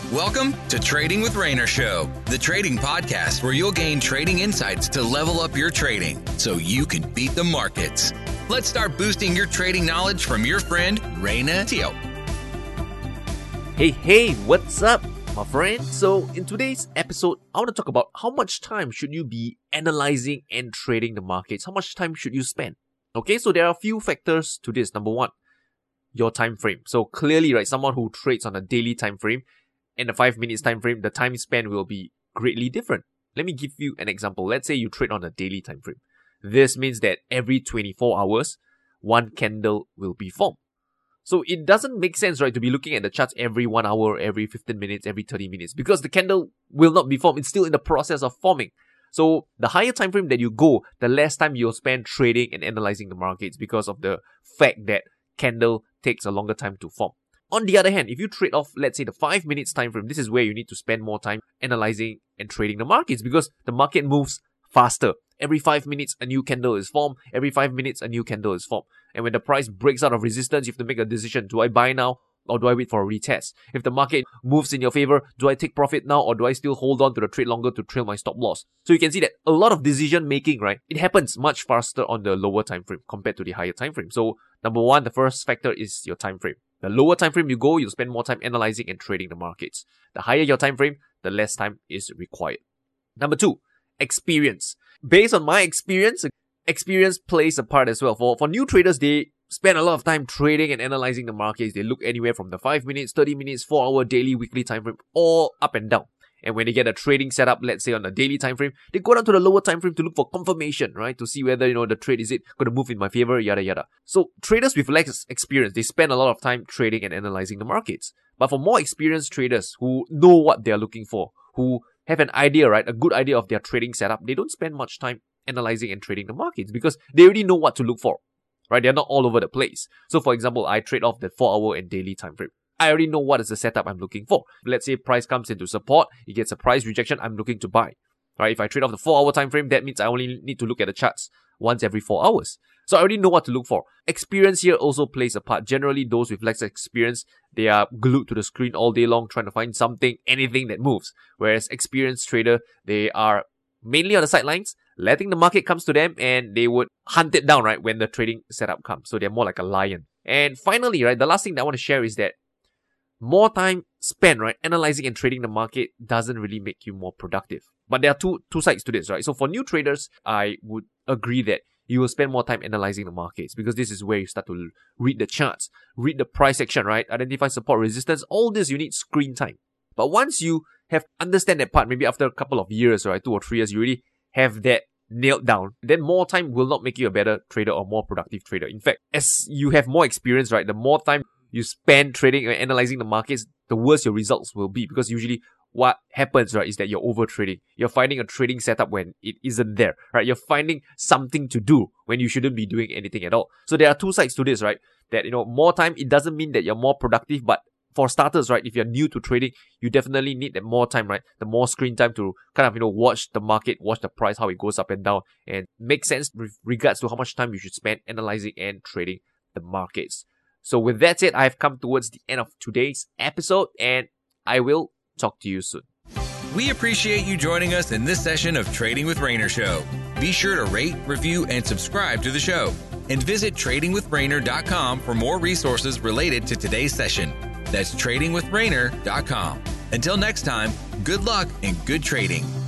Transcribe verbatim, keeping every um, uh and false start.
Welcome to Trading with Rayner Show, the trading podcast where you'll gain trading insights to level up your trading so you can beat the markets. Let's start boosting your trading knowledge from your friend, Rayner Teo. Hey, hey, what's up, my friend? So in today's episode, I want to talk about how much time should you be analyzing and trading the markets? How much time should you spend? Okay, so there are a few factors to this. Number one, your time frame. So clearly, right, someone who trades on a daily time frame and a five minutes time frame, the time span will be greatly different. Let me give you an example. Let's say you trade on a daily time frame. This means that every twenty-four hours, one candle will be formed. So it doesn't make sense, right, to be looking at the charts every one hour, every fifteen minutes, every thirty minutes, because the candle will not be formed. It's still in the process of forming. So the higher time frame that you go, the less time you'll spend trading and analyzing the markets because of the fact that candle takes a longer time to form. On the other hand, if you trade off, let's say, the five minutes time frame, this is where you need to spend more time analyzing and trading the markets because the market moves faster. Every five minutes, a new candle is formed. Every five minutes, a new candle is formed. And when the price breaks out of resistance, you have to make a decision. Do I buy now or do I wait for a retest? If the market moves in your favor, do I take profit now or do I still hold on to the trade longer to trail my stop loss? So you can see that a lot of decision making, right, it happens much faster on the lower time frame compared to the higher time frame. So number one, the first factor is your time frame. The lower time frame you go, you'll spend more time analyzing and trading the markets. The higher your time frame, the less time is required. Number two, experience. Based on my experience, experience plays a part as well. For, for new traders, they spend a lot of time trading and analyzing the markets. They look anywhere from the five minutes, thirty minutes, four hour, daily, weekly time frame, all up and down. And when they get a trading setup, let's say on a daily time frame, they go down to the lower time frame to look for confirmation, right? To see whether, you know, the trade, is it going to move in my favor, yada, yada. So traders with less experience, they spend a lot of time trading and analyzing the markets. But for more experienced traders who know what they're looking for, who have an idea, right? A good idea of their trading setup, they don't spend much time analyzing and trading the markets because they already know what to look for, right? They're not all over the place. So for example, I trade off the four hour and daily time frame. I already know what is the setup I'm looking for. Let's say price comes into support, it gets a price rejection, I'm looking to buy. Right? If I trade off the four hour time frame, that means I only need to look at the charts once every four hours. So I already know what to look for. Experience here also plays a part. Generally, those with less experience, they are glued to the screen all day long trying to find something, anything that moves. Whereas experienced trader, they are mainly on the sidelines, letting the market comes to them and they would hunt it down, right, when the trading setup comes. So they're more like a lion. And finally, right, the last thing that I want to share is that more time spent, right, analyzing and trading the market doesn't really make you more productive. But there are two two sides to this, right? So for new traders, I would agree that you will spend more time analyzing the markets because this is where you start to read the charts, read the price action, right? Identify support, resistance. All this, you need screen time. But once you have understand that part, maybe after a couple of years, right, two or three years, you really have that nailed down, then more time will not make you a better trader or more productive trader. In fact, as you have more experience, right, the more time you spend trading and analyzing the markets, the worse your results will be because usually what happens, right, is that you're over trading. You're finding a trading setup when it isn't there, right? You're finding something to do when you shouldn't be doing anything at all. So there are two sides to this, right? That, you know, more time, it doesn't mean that you're more productive, but for starters, right, if you're new to trading, you definitely need that more time, right? The more screen time to kind of, you know, watch the market, watch the price, how it goes up and down, and make sense with regards to how much time you should spend analyzing and trading the markets. So with that said, I've come towards the end of today's episode and I will talk to you soon. We appreciate you joining us in this session of Trading with Rayner Show. Be sure to rate, review, and subscribe to the show. And visit trading with rayner dot com for more resources related to today's session. That's trading with rayner dot com. Until next time, good luck and good trading.